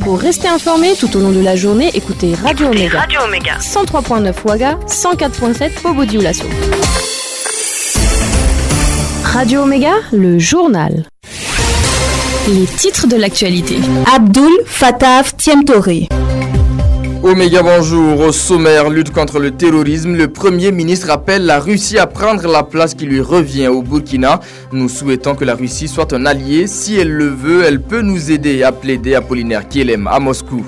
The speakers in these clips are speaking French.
Pour rester informé tout au long de la journée, écoutez Radio Omega. 103.9 Ouaga, 104.7 Bobo-Dioulasso. Radio Omega, le journal. Les titres de l'actualité. Abdoul Fattah Tiemtoré. Omega, bonjour. Au sommaire, lutte contre le terrorisme, le Premier ministre appelle la Russie à prendre la place qui lui revient au Burkina. Nous souhaitons que la Russie soit un allié. Si elle le veut, elle peut nous aider, a plaidé Apollinaire Kielem à Moscou.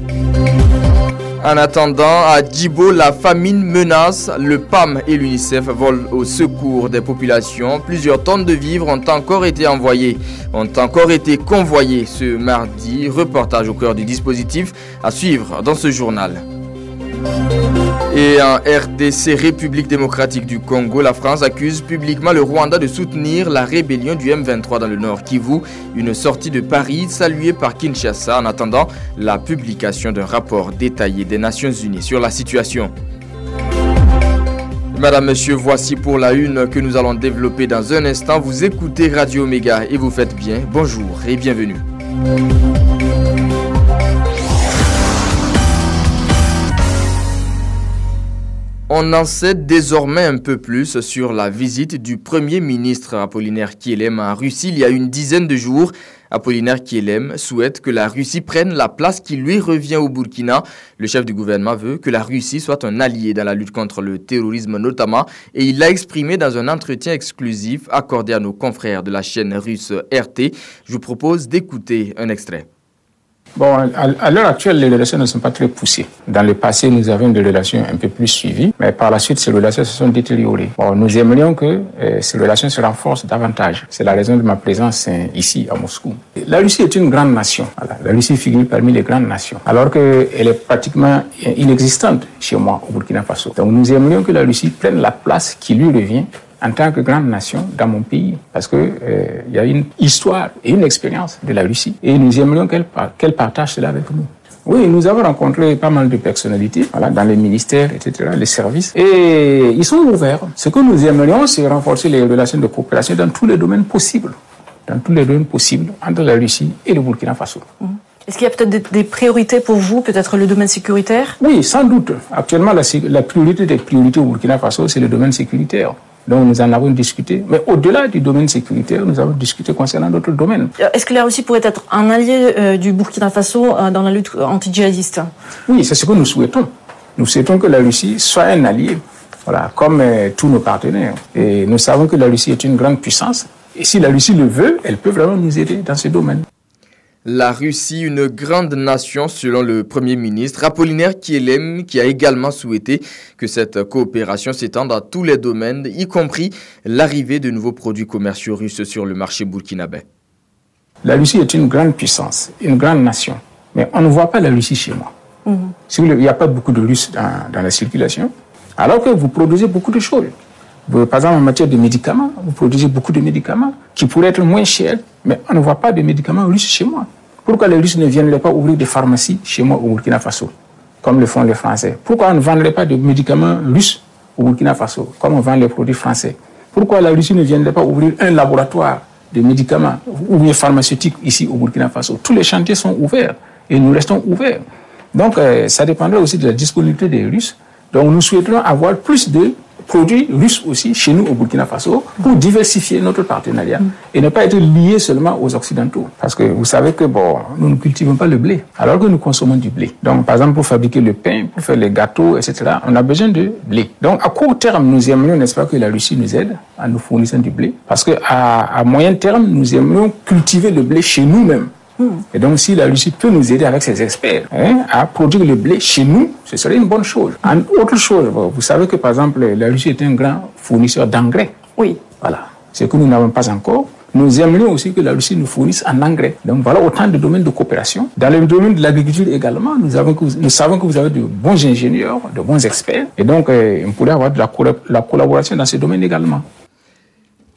En attendant, à Djibo, la famine menace. Le PAM et l'UNICEF volent au secours des populations. Plusieurs tonnes de vivres ont encore été convoyées ce mardi. Reportage au cœur du dispositif à suivre dans ce journal. Et en RDC, République démocratique du Congo, la France accuse publiquement le Rwanda de soutenir la rébellion du M23 dans le Nord Kivu. Une sortie de Paris saluée par Kinshasa en attendant la publication d'un rapport détaillé des Nations Unies sur la situation. Madame, Monsieur, voici pour la une que nous allons développer dans un instant. Vous écoutez Radio Omega et vous faites bien. Bonjour et bienvenue. On en sait désormais un peu plus sur la visite du Premier ministre Apollinaire Kielem en Russie il y a une dizaine de jours. Apollinaire Kielem souhaite que la Russie prenne la place qui lui revient au Burkina. Le chef du gouvernement veut que la Russie soit un allié dans la lutte contre le terrorisme notamment, et il l'a exprimé dans un entretien exclusif accordé à nos confrères de la chaîne russe RT. Je vous propose d'écouter un extrait. Bon, à l'heure actuelle, les relations ne sont pas très poussées. Dans le passé, nous avions des relations un peu plus suivies, mais par la suite, ces relations se sont détériorées. Bon, nous aimerions que ces relations se renforcent davantage. C'est la raison de ma présence ici, à Moscou. La Russie est une grande nation. Voilà. La Russie figure parmi les grandes nations, alors qu'elle est pratiquement inexistante chez moi, au Burkina Faso. Donc, nous aimerions que la Russie prenne la place qui lui revient en tant que grande nation dans mon pays, parce que il y a une histoire et une expérience de la Russie, et nous aimerions qu'elle partage cela avec nous. Oui, nous avons rencontré pas mal de personnalités, voilà, dans les ministères, etc., les services, et ils sont ouverts. Ce que nous aimerions, c'est renforcer les relations de coopération dans tous les domaines possibles, entre la Russie et le Burkina Faso. Est-ce qu'il y a peut-être des priorités pour vous, peut-être le domaine sécuritaire? Oui, sans doute. Actuellement, la priorité des priorités au Burkina Faso, c'est le domaine sécuritaire. Donc nous en avons discuté. Mais au-delà du domaine sécuritaire, nous avons discuté concernant d'autres domaines. Est-ce que la Russie pourrait être un allié du Burkina Faso dans la lutte anti-djihadiste? Oui, c'est ce que nous souhaitons. Nous souhaitons que la Russie soit un allié, voilà, comme tous nos partenaires. Et nous savons que la Russie est une grande puissance. Et si la Russie le veut, elle peut vraiment nous aider dans ce domaine. La Russie, une grande nation selon le Premier ministre Apollinaire Kielem, qui a également souhaité que cette coopération s'étende à tous les domaines, y compris l'arrivée de nouveaux produits commerciaux russes sur le marché burkinabé. La Russie est une grande puissance, une grande nation, mais on ne voit pas la Russie chez moi. Il n'y a pas beaucoup de Russes dans la circulation, alors que vous produisez beaucoup de choses. Par exemple, en matière de médicaments, vous produisez beaucoup de médicaments qui pourraient être moins chers, mais on ne voit pas de médicaments russes chez moi. Pourquoi les Russes ne viendraient pas ouvrir des pharmacies chez moi au Burkina Faso, comme le font les Français? Pourquoi on ne vendrait pas de médicaments russes au Burkina Faso, comme on vend les produits français? Pourquoi la Russie ne viendrait pas ouvrir un laboratoire de médicaments ou bien pharmaceutiques ici au Burkina Faso? Tous les chantiers sont ouverts et nous restons ouverts. Donc, ça dépendrait aussi de la disponibilité des Russes. Donc, nous souhaiterons avoir plus de produits russes aussi chez nous au Burkina Faso pour diversifier notre partenariat et ne pas être liés seulement aux Occidentaux. Parce que vous savez que nous ne cultivons pas le blé alors que nous consommons du blé. Donc par exemple pour fabriquer le pain, pour faire les gâteaux, etc., on a besoin de blé. Donc à court terme, nous aimerions, n'est-ce pas, que la Russie nous aide en nous fournissant du blé. Parce qu'à moyen terme, nous aimerions cultiver le blé chez nous-mêmes. Et donc, si la Russie peut nous aider avec ses experts à produire le blé chez nous, ce serait une bonne chose. Autre chose, vous savez que, par exemple, la Russie est un grand fournisseur d'engrais. Oui. Voilà. Ce que nous n'avons pas encore. Nous aimerions aussi que la Russie nous fournisse en engrais. Donc, voilà autant de domaines de coopération. Dans le domaine de l'agriculture également, nous savons que vous avez de bons ingénieurs, de bons experts. Et donc, on pourrait avoir de la collaboration dans ce domaine également.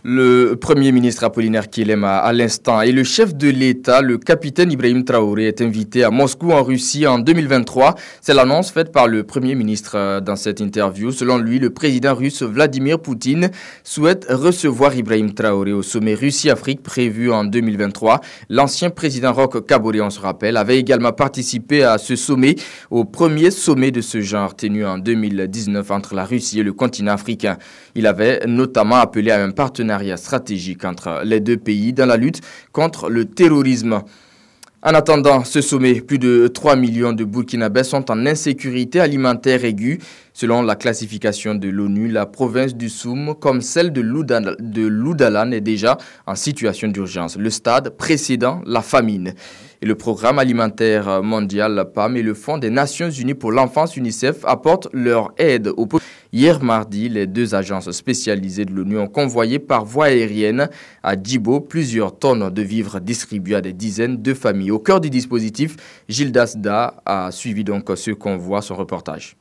Le Premier ministre Apollinaire Kyelem à l'instant et le chef de l'État, le capitaine Ibrahim Traoré, est invité à Moscou en Russie en 2023. C'est l'annonce faite par le Premier ministre dans cette interview. Selon lui, le président russe Vladimir Poutine souhaite recevoir Ibrahim Traoré au sommet Russie-Afrique prévu en 2023. L'ancien président Roch Kaboré, on se rappelle, avait également participé à ce sommet, au premier sommet de ce genre tenu en 2019 entre la Russie et le continent africain. Il avait notamment appelé à un partenariat stratégique entre les deux pays dans la lutte contre le terrorisme. En attendant ce sommet, plus de 3 millions de Burkinabés sont en insécurité alimentaire aiguë. Selon la classification de l'ONU, la province du Soum, comme celle de Loudalan, est déjà en situation d'urgence. Le stade précédant la famine. Et le programme alimentaire mondial PAM et le Fonds des Nations Unies pour l'enfance UNICEF apportent leur aide aux populations. Hier mardi, les deux agences spécialisées de l'ONU ont convoyé par voie aérienne à Djibo plusieurs tonnes de vivres distribués à des dizaines de familles. Au cœur du dispositif, Gilles Dasda a suivi donc ce convoi, son reportage.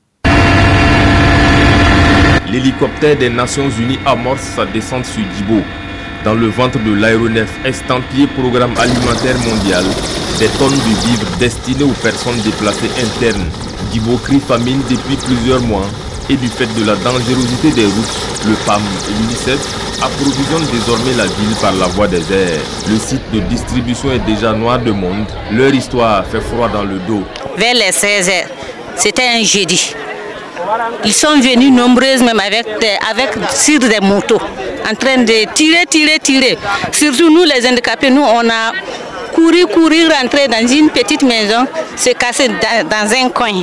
L'hélicoptère des Nations Unies amorce sa descente sur Djibo. Dans le ventre de l'aéronef estampillé Programme alimentaire mondial, des tonnes de vivres destinés aux personnes déplacées internes. Djibo crie famine depuis plusieurs mois et du fait de la dangerosité des routes, le PAM et l'UNICEF approvisionnent désormais la ville par la voie des airs. Le site de distribution est déjà noir de monde. Leur histoire fait froid dans le dos. Vers les 16h, c'était un jeudi. Ils sont venus nombreuses même sur des motos, en train de tirer. Surtout nous les handicapés, nous on a couru, rentrer dans une petite maison, se casser dans un coin.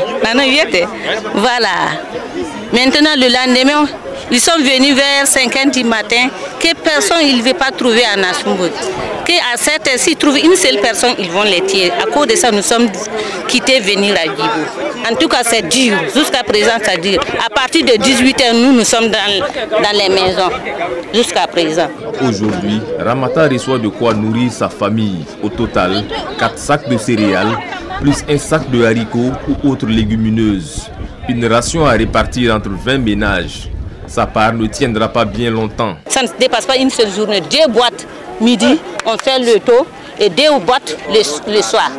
Voilà. Maintenant le lendemain, ils sont venus vers 5h du matin, que personne ne veut pas trouver en Assumbo. Qu'à cette heure, s'ils trouvent une seule personne, ils vont les tirer. À cause de ça, nous sommes quittés venir à Djibo. En tout cas, c'est dur. Jusqu'à présent, ça dure. À partir de 18h, nous sommes dans les maisons. Jusqu'à présent. Aujourd'hui, Ramata reçoit de quoi nourrir sa famille. Au total, 4 sacs de céréales, plus un sac de haricots ou autres légumineuses. Une ration à répartir entre 20 ménages. Sa part ne tiendra pas bien longtemps. Ça ne dépasse pas une seule journée. 2 boîtes midi, on fait le taux et 2 boîtes le soir.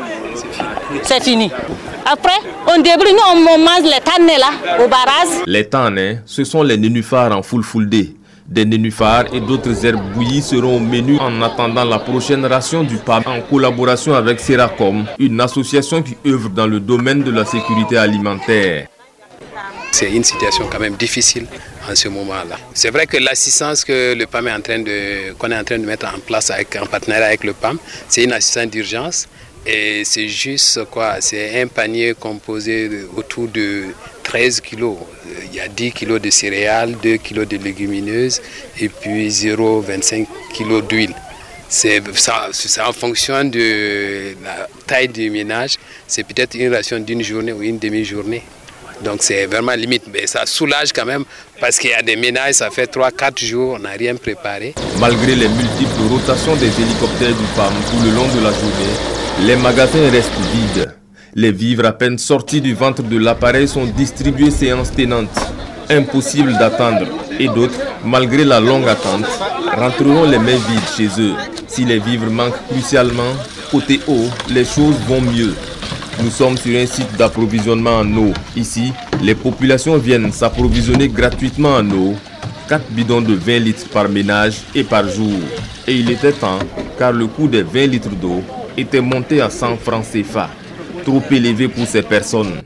C'est fini. Après, on débrouille, nous on mange les tannes là, au barrage. Les tannes, ce sont les nénuphars en full day. Des nénuphars et d'autres herbes bouillies seront au menu en attendant la prochaine ration du PAM en collaboration avec Seracom, une association qui œuvre dans le domaine de la sécurité alimentaire. C'est une situation quand même difficile en ce moment-là. C'est vrai que l'assistance que le PAM qu'on est en train de mettre en place en partenariat avec le PAM, c'est une assistance d'urgence et c'est juste c'est un panier composé autour de 13 kilos. Il y a 10 kilos de céréales, 2 kilos de légumineuses et puis 0,25 kilos d'huile. C'est en fonction de la taille du ménage, c'est peut-être une ration d'une journée ou une demi-journée. Donc c'est vraiment limite, mais ça soulage quand même parce qu'il y a des ménages, ça fait 3-4 jours, on n'a rien préparé. Malgré les multiples rotations des hélicoptères du PAM tout le long de la journée, les magasins restent vides. Les vivres à peine sortis du ventre de l'appareil sont distribués séance tenante. Impossible d'attendre. Et d'autres, malgré la longue attente, rentreront les mains vides chez eux. Si les vivres manquent crucialement, côté eau, les choses vont mieux. Nous sommes sur un site d'approvisionnement en eau. Ici, les populations viennent s'approvisionner gratuitement en eau. 4 bidons de 20 litres par ménage et par jour. Et il était temps, car le coût des 20 litres d'eau était monté à 100 francs CFA. Trop élevé pour ces personnes.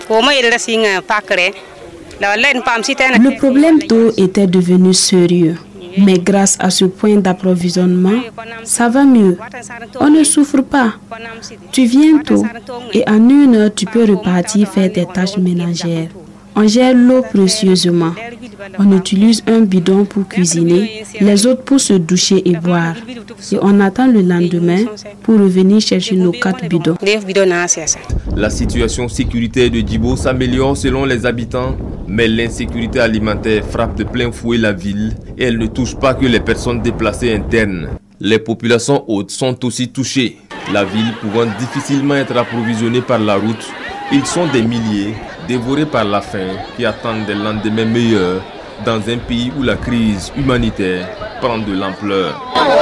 Le problème d'eau était devenu sérieux. Mais grâce à ce point d'approvisionnement, ça va mieux. On ne souffre pas. Tu viens tôt et en 1 heure, tu peux repartir faire tes tâches ménagères. On gère l'eau précieusement. On utilise un bidon pour cuisiner, les autres pour se doucher et boire. Et on attend le lendemain pour revenir chercher nos 4 bidons. La situation sécuritaire de Djibo s'améliore selon les habitants, mais l'insécurité alimentaire frappe de plein fouet la ville et elle ne touche pas que les personnes déplacées internes. Les populations hautes sont aussi touchées. La ville pouvant difficilement être approvisionnée par la route, ils sont des milliers, dévorés par la faim, qui attendent des lendemains meilleurs dans un pays où la crise humanitaire prend de l'ampleur.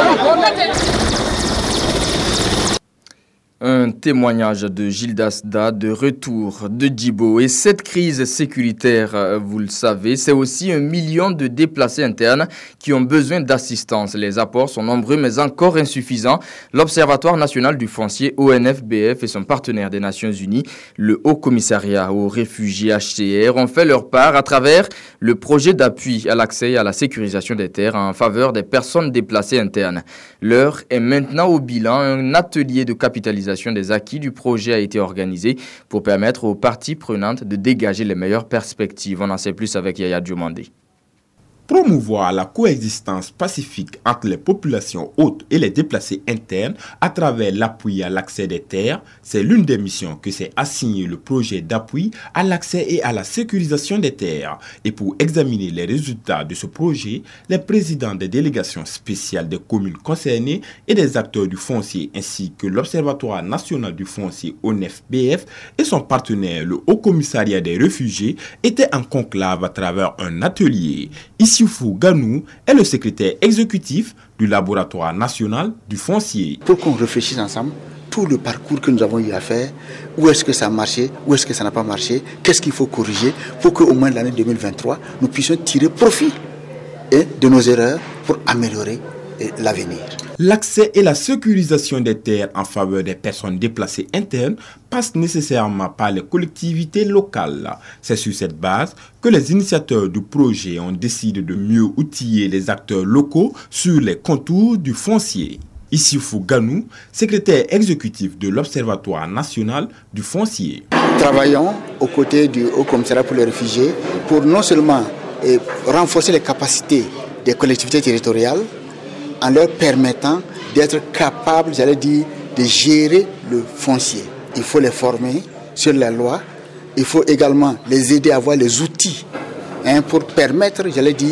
Un témoignage de Gildas Da de retour de Djibo. Et cette crise sécuritaire, vous le savez, c'est aussi 1 million de déplacés internes qui ont besoin d'assistance. Les apports sont nombreux mais encore insuffisants. L'Observatoire national du foncier ONFBF et son partenaire des Nations Unies, le Haut Commissariat aux réfugiés HCR, ont fait leur part à travers le projet d'appui à l'accès et à la sécurisation des terres en faveur des personnes déplacées internes. L'heure est maintenant au bilan. Un atelier de capitalisation des acquis du projet a été organisé pour permettre aux parties prenantes de dégager les meilleures perspectives. On en sait plus avec Yaya Diomandé. Promouvoir la coexistence pacifique entre les populations hôtes et les déplacés internes à travers l'appui à l'accès des terres, c'est l'une des missions que s'est assigné le projet d'appui à l'accès et à la sécurisation des terres. Et pour examiner les résultats de ce projet, les présidents des délégations spéciales des communes concernées et des acteurs du foncier ainsi que l'Observatoire national du foncier ONFBF et son partenaire le Haut Commissariat des réfugiés étaient en conclave à travers un atelier. Issoufou Ganou est le secrétaire exécutif du laboratoire national du foncier. Pour qu'on réfléchisse ensemble, tout le parcours que nous avons eu à faire, où est-ce que ça a marché, où est-ce que ça n'a pas marché, qu'est-ce qu'il faut corriger pour qu'au moins l'année 2023, nous puissions tirer profit de nos erreurs pour améliorer l'avenir. L'accès et la sécurisation des terres en faveur des personnes déplacées internes passe nécessairement par les collectivités locales. C'est sur cette base que les initiateurs du projet ont décidé de mieux outiller les acteurs locaux sur les contours du foncier. Issoufou Ganou, secrétaire exécutif de l'Observatoire national du foncier. Travaillons aux côtés du Haut Commissariat pour les réfugiés pour non seulement renforcer les capacités des collectivités territoriales, en leur permettant d'être capables, de gérer le foncier. Il faut les former sur la loi. Il faut également les aider à avoir les outils pour permettre,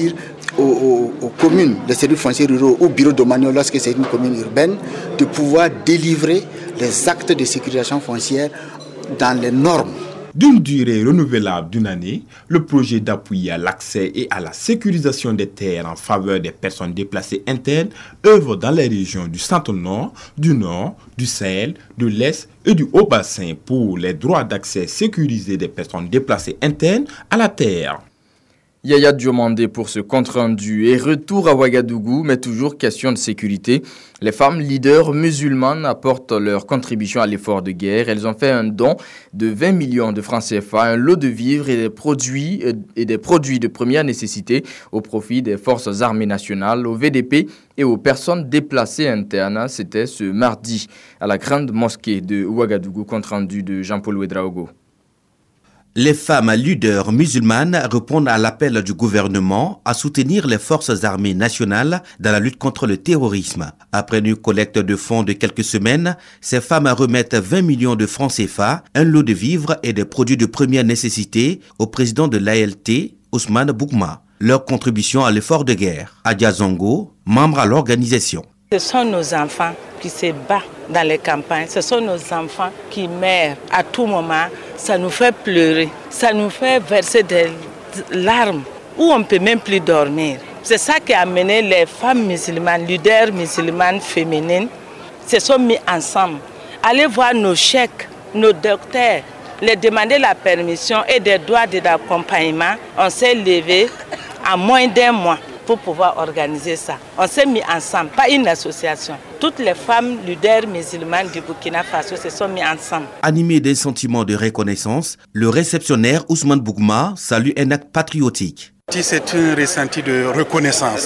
aux communes, les services fonciers ruraux ou bureaux domaniaux, lorsque c'est une commune urbaine, de pouvoir délivrer les actes de sécurisation foncière dans les normes. D'une durée renouvelable d'1 année, le projet d'appui à l'accès et à la sécurisation des terres en faveur des personnes déplacées internes œuvre dans les régions du Centre-Nord, du Sahel, de l'Est et du Haut-Bassin pour les droits d'accès sécurisés des personnes déplacées internes à la terre. Yaya Diomandé pour ce compte-rendu et retour à Ouagadougou, mais toujours question de sécurité. Les femmes leaders musulmanes apportent leur contribution à l'effort de guerre. Elles ont fait un don de 20 millions de francs CFA, un lot de vivres et des produits de première nécessité au profit des forces armées nationales, au VDP et aux personnes déplacées internes. C'était ce mardi à la grande mosquée de Ouagadougou, compte-rendu de Jean-Paul Ouedraogo. Les femmes leaders musulmanes répondent à l'appel du gouvernement à soutenir les forces armées nationales dans la lutte contre le terrorisme. Après une collecte de fonds de quelques semaines, ces femmes remettent 20 millions de francs CFA, un lot de vivres et des produits de première nécessité au président de l'ALT, Ousmane Boukma. Leur contribution à l'effort de guerre. Adia Zongo, membre à l'organisation. Ce sont nos enfants qui se battent dans les campagnes, ce sont nos enfants qui meurent à tout moment. Ça nous fait pleurer, ça nous fait verser des larmes où on ne peut même plus dormir. C'est ça qui a amené les femmes musulmanes, leaders musulmanes féminines, se sont mis ensemble. Aller voir nos chèques, nos docteurs, les demander la permission et des droits d'accompagnement. On s'est levé en moins d'1 mois pour pouvoir organiser ça. On s'est mis ensemble, pas une association. Toutes les femmes leaders musulmanes du Burkina Faso se sont mis ensemble. Animé d'un sentiment de reconnaissance, le réceptionnaire Ousmane Boukma salue un acte patriotique. C'est un ressenti de reconnaissance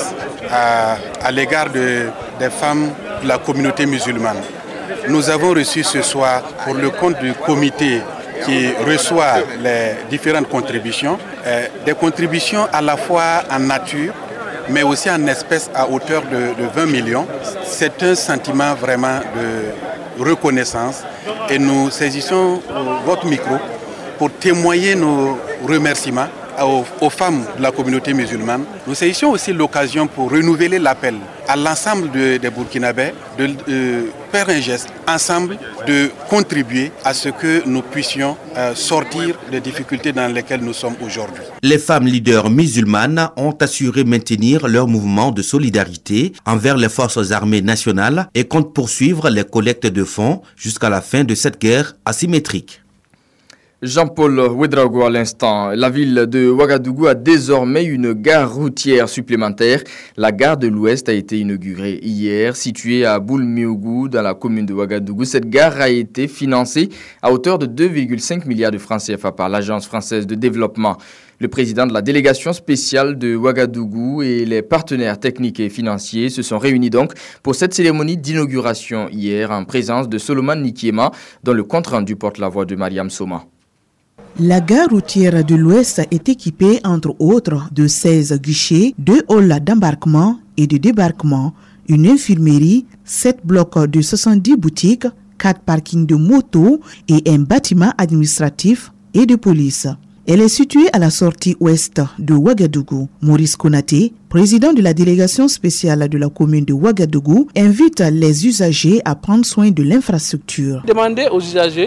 à l'égard des femmes de la communauté musulmane. Nous avons reçu ce soir, pour le compte du comité qui reçoit les différentes contributions, des contributions à la fois en nature, mais aussi en espèces à hauteur de 20 millions. C'est un sentiment vraiment de reconnaissance et nous saisissons votre micro pour témoigner nos remerciements aux femmes de la communauté musulmane, nous saisissons aussi l'occasion pour renouveler l'appel à l'ensemble des Burkinabés de faire un geste ensemble, de contribuer à ce que nous puissions sortir des difficultés dans lesquelles nous sommes aujourd'hui. Les femmes leaders musulmanes ont assuré maintenir leur mouvement de solidarité envers les forces armées nationales et comptent poursuivre les collectes de fonds jusqu'à la fin de cette guerre asymétrique. Jean-Paul Ouedraogo à l'instant. La ville de Ouagadougou a désormais une gare routière supplémentaire. La gare de l'Ouest a été inaugurée hier, située à Boulmiougou dans la commune de Ouagadougou. Cette gare a été financée à hauteur de 2,5 milliards de francs CFA par l'Agence française de développement. Le président de la délégation spéciale de Ouagadougou et les partenaires techniques et financiers se sont réunis donc pour cette cérémonie d'inauguration hier en présence de Solomon Nikiema, dont le compte-rendu porte la voix de Mariam Soma. La gare routière de l'Ouest est équipée, entre autres, de 16 guichets, 2 halls d'embarquement et de débarquement, une infirmerie, 7 blocs de 70 boutiques, 4 parkings de motos et un bâtiment administratif et de police. Elle est située à la sortie ouest de Ouagadougou. Maurice Konaté, président de la délégation spéciale de la commune de Ouagadougou, invite les usagers à prendre soin de l'infrastructure. Demandez aux usagers,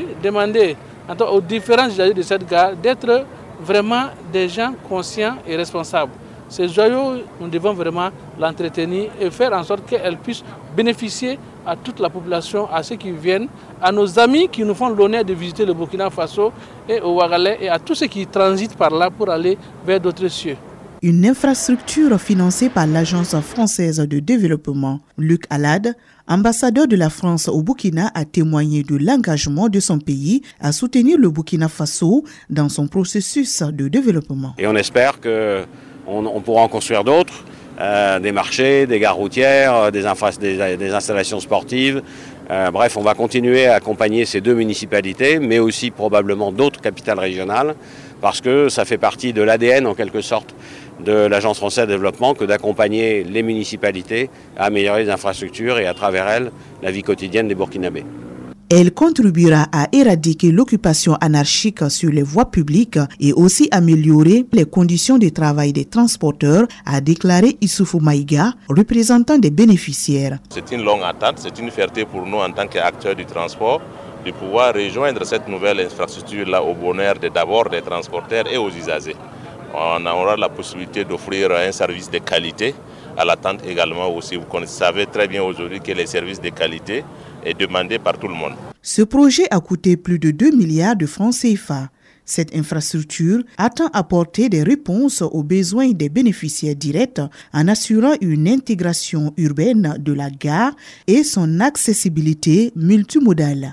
aux différents usagers de cette gare d'être vraiment des gens conscients et responsables. Ces joyaux, nous devons vraiment l'entretenir et faire en sorte qu'elle puisse bénéficier à toute la population, à ceux qui viennent, à nos amis qui nous font l'honneur de visiter le Burkina Faso et au Ouagalais et à tous ceux qui transitent par là pour aller vers d'autres cieux. Une infrastructure financée par l'Agence française de développement. Luc Alad, ambassadeur de la France au Burkina, a témoigné de l'engagement de son pays à soutenir le Burkina Faso dans son processus de développement. Et on espère qu'on pourra en construire d'autres, des marchés, des gares routières, des installations sportives. Bref, on va continuer à accompagner ces 2 municipalités, mais aussi probablement d'autres capitales régionales, parce que ça fait partie de l'ADN en quelque sorte de l'Agence française de développement que d'accompagner les municipalités à améliorer les infrastructures et à travers elles la vie quotidienne des Burkinabés. Elle contribuera à éradiquer l'occupation anarchique sur les voies publiques et aussi améliorer les conditions de travail des transporteurs, a déclaré Issoufou Maïga, représentant des bénéficiaires. C'est une longue attente, c'est une fierté pour nous en tant qu'acteurs du transport de pouvoir rejoindre cette nouvelle infrastructure-là au bonheur d'abord des transporteurs et aux usagers. On aura la possibilité d'offrir un service de qualité, à l'attente également aussi. Vous savez très bien aujourd'hui que les services de qualité est demandé par tout le monde. Ce projet a coûté plus de 2 milliards de francs CFA. Cette infrastructure attend apporter des réponses aux besoins des bénéficiaires directs en assurant une intégration urbaine de la gare et son accessibilité multimodale.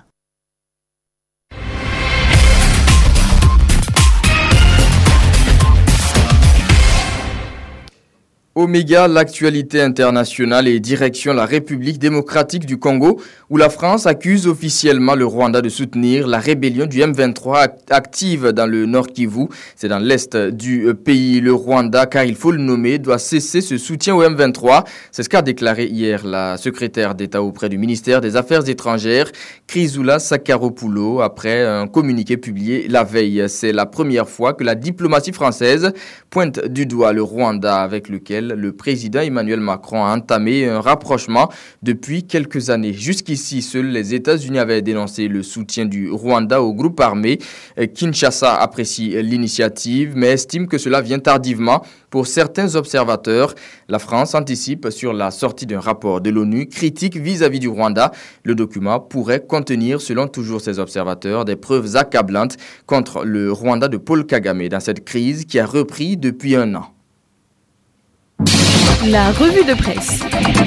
Oméga, l'actualité internationale et direction la République démocratique du Congo, où la France accuse officiellement le Rwanda de soutenir la rébellion du M23 active dans le Nord Kivu. C'est dans l'est du pays. Le Rwanda, car il faut le nommer, doit cesser ce soutien au M23. C'est ce qu'a déclaré hier la secrétaire d'État auprès du ministère des Affaires étrangères, Chrysoula Sakharopoulou, après un communiqué publié la veille. C'est la première fois que la diplomatie française pointe du doigt le Rwanda, avec lequel le président Emmanuel Macron a entamé un rapprochement depuis quelques années. Jusqu'ici, seuls les États-Unis avaient dénoncé le soutien du Rwanda au groupe armé. Kinshasa apprécie l'initiative, mais estime que cela vient tardivement. Pour certains observateurs, la France anticipe sur la sortie d'un rapport de l'ONU critique vis-à-vis du Rwanda. Le document pourrait contenir, selon toujours ces observateurs, des preuves accablantes contre le Rwanda de Paul Kagame dans cette crise qui a repris depuis un an. La revue de presse.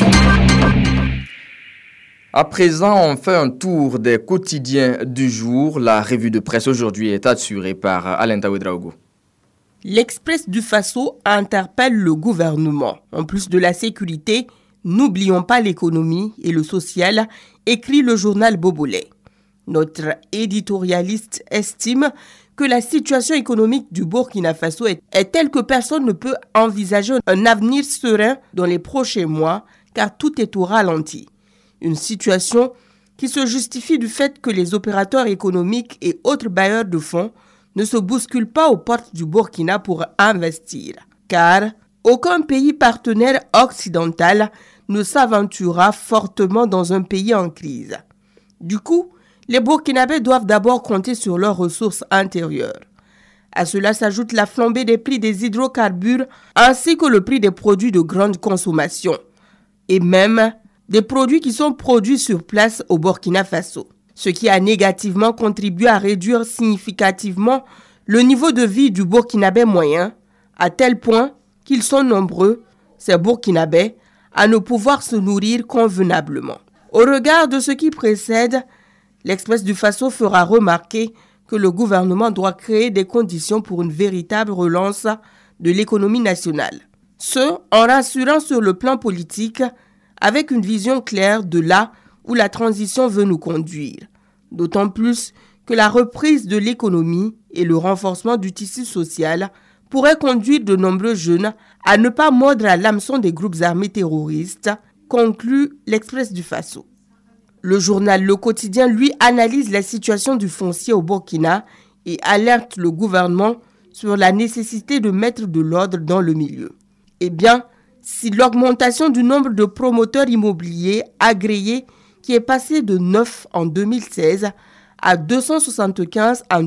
À présent, on fait un tour des quotidiens du jour. La revue de presse aujourd'hui est assurée par Alain Ouedraogo. L'Express du Faso interpelle le gouvernement. En plus de la sécurité, n'oublions pas l'économie et le social, écrit le journal Bobolé. Notre éditorialiste estime que la situation économique du Burkina Faso est telle que personne ne peut envisager un avenir serein dans les prochains mois, car tout est au ralenti. Une situation qui se justifie du fait que les opérateurs économiques et autres bailleurs de fonds ne se bouscule pas aux portes du Burkina pour investir, car aucun pays partenaire occidental ne s'aventurera fortement dans un pays en crise. Du coup, les Burkinabés doivent d'abord compter sur leurs ressources intérieures. À cela s'ajoute la flambée des prix des hydrocarbures ainsi que le prix des produits de grande consommation et même des produits qui sont produits sur place au Burkina Faso, ce qui a négativement contribué à réduire significativement le niveau de vie du Burkinabé moyen, à tel point qu'ils sont nombreux, ces Burkinabés, à ne pouvoir se nourrir convenablement. Au regard de ce qui précède, l'Express du Faso fera remarquer que le gouvernement doit créer des conditions pour une véritable relance de l'économie nationale. Ce, en rassurant sur le plan politique, avec une vision claire de là où la transition veut nous conduire. D'autant plus que la reprise de l'économie et le renforcement du tissu social pourraient conduire de nombreux jeunes à ne pas mordre à l'hameçon des groupes armés terroristes, conclut l'Express du Faso. Le journal Le Quotidien, lui, analyse la situation du foncier au Burkina et alerte le gouvernement sur la nécessité de mettre de l'ordre dans le milieu. Eh bien, si l'augmentation du nombre de promoteurs immobiliers agréés qui est passé de 9 en 2016 à 275 en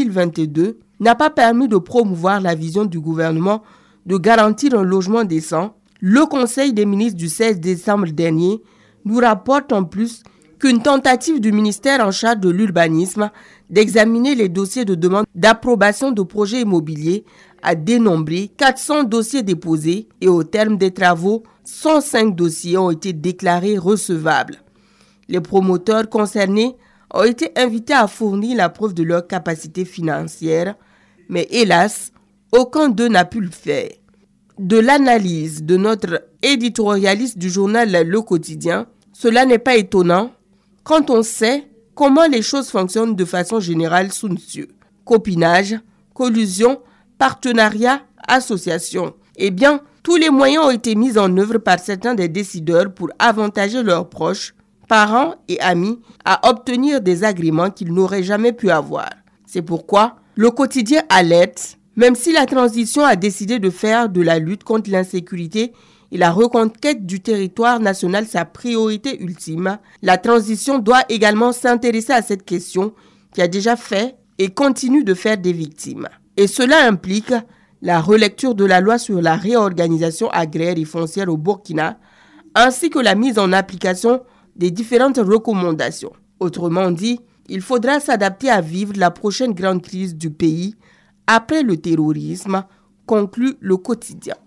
2022 n'a pas permis de promouvoir la vision du gouvernement de garantir un logement décent, le Conseil des ministres du 16 décembre dernier nous rapporte en plus qu'une tentative du ministère en charge de l'urbanisme d'examiner les dossiers de demande d'approbation de projets immobiliers a dénombré 400 dossiers déposés et au terme des travaux, 105 dossiers ont été déclarés recevables. Les promoteurs concernés ont été invités à fournir la preuve de leur capacité financière, mais hélas, aucun d'eux n'a pu le faire. De l'analyse de notre éditorialiste du journal Le Quotidien, cela n'est pas étonnant quand on sait comment les choses fonctionnent de façon générale sous nos cieux. Copinage, collusion, partenariat, association. Eh bien, tous les moyens ont été mis en œuvre par certains des décideurs pour avantager leurs proches, parents et amis à obtenir des agréments qu'ils n'auraient jamais pu avoir. C'est pourquoi Le Quotidien alerte, même si la transition a décidé de faire de la lutte contre l'insécurité et la reconquête du territoire national sa priorité ultime, la transition doit également s'intéresser à cette question qui a déjà fait et continue de faire des victimes. Et cela implique la relecture de la loi sur la réorganisation agraire et foncière au Burkina, ainsi que la mise en application des différentes recommandations. Autrement dit, il faudra s'adapter à vivre la prochaine grande crise du pays après le terrorisme, conclut Le Quotidien.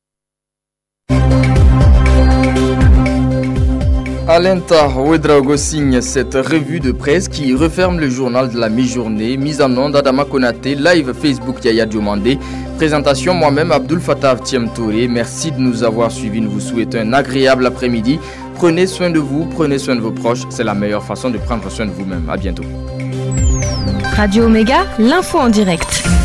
Alenta Ouedraogo signe cette revue de presse qui referme le journal de la mi-journée. Mise en onde Adama Konaté, live Facebook Yaya Diomandé. Présentation moi-même Abdul Fattah Thiem Touré. Merci de nous avoir suivis. Nous vous souhaitons un agréable après-midi. Prenez soin de vous, prenez soin de vos proches. C'est la meilleure façon de prendre soin de vous-même. À bientôt. Radio Omega, l'info en direct.